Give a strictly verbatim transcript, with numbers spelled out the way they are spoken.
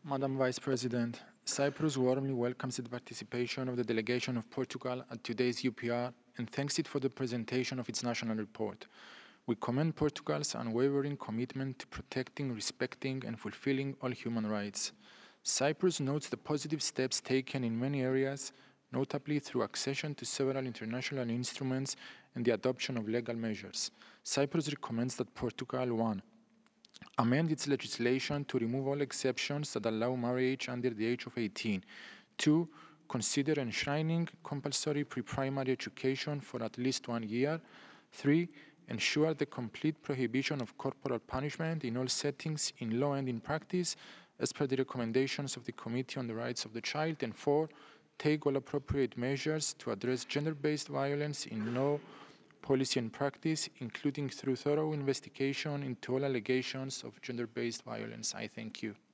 Madam Vice President, Cyprus warmly welcomes the participation of the delegation of Portugal at today's U P R and thanks it for the presentation of its national report. We commend Portugal's unwavering commitment to protecting, respecting, and fulfilling all human rights. Cyprus notes the positive steps taken in many areas, notably through accession to several international instruments and the adoption of legal measures. Cyprus recommends that Portugal one amend its legislation to remove all exceptions that allow marriage under the age of eighteen. Two, consider enshrining compulsory pre-primary education for at least one year. Three, ensure the complete prohibition of corporal punishment in all settings, in law and in practice, as per the recommendations of the Committee on the Rights of the Child. And four, take all appropriate measures to address gender-based violence in law, policy and practice, including through thorough investigation into all allegations of gender-based violence. I thank you.